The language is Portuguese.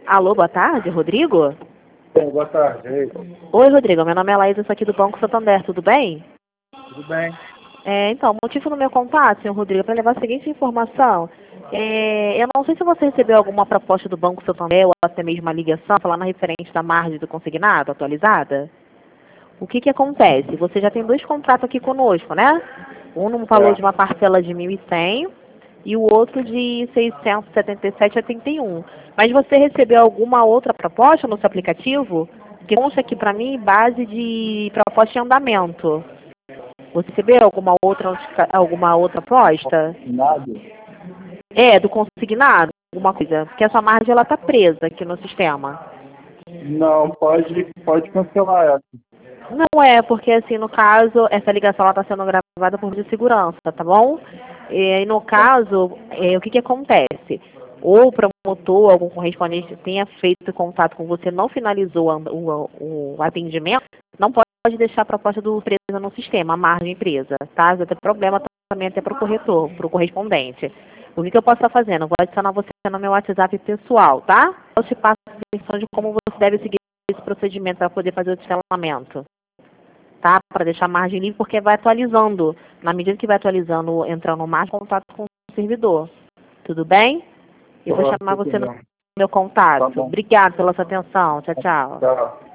Alô, boa tarde, Rodrigo? Boa tarde, e aí? Oi, Rodrigo, meu nome é Laís, eu sou aqui do Banco Santander, tudo bem? Tudo bem? Então, o motivo do meu contato, senhor Rodrigo, é para levar a seguinte informação. Eu não sei se você recebeu alguma proposta do Banco Santander ou até mesmo uma ligação falando referente da margem do consignado atualizada. O que que acontece? Você já tem dois contratos aqui conosco, né? Um num valor de É. uma parcela de 1.100 e o outro de 677,81. Mas você recebeu alguma outra proposta no seu aplicativo? Que consta aqui para mim base de proposta em andamento. Você recebeu alguma outra proposta? Nada? Do consignado, alguma coisa. Porque essa margem ela tá presa aqui no sistema. Não, pode cancelar essa. Não é, porque assim, no caso, essa ligação ela está sendo gravada por de segurança, tá bom? E no caso, o que que acontece? Ou o promotor, algum correspondente tenha feito contato com você, não finalizou o atendimento, não pode deixar a proposta do presa no sistema, a margem presa, tá? Vai ter problema também até para o corretor, para o correspondente. O que que eu posso estar fazendo? Eu vou adicionar você no meu WhatsApp pessoal, tá? Eu te passo a instrução de como você deve seguir esse procedimento para poder fazer o cancelamento, tá? Para deixar a margem livre, porque vai atualizando. Na medida que vai atualizando, entrando mais contato com o servidor. Tudo bem? Eu vou chamar você no Tudo bem. meu contato. Tá bom. Obrigada pela sua atenção. Tchau, tchau. Tchau.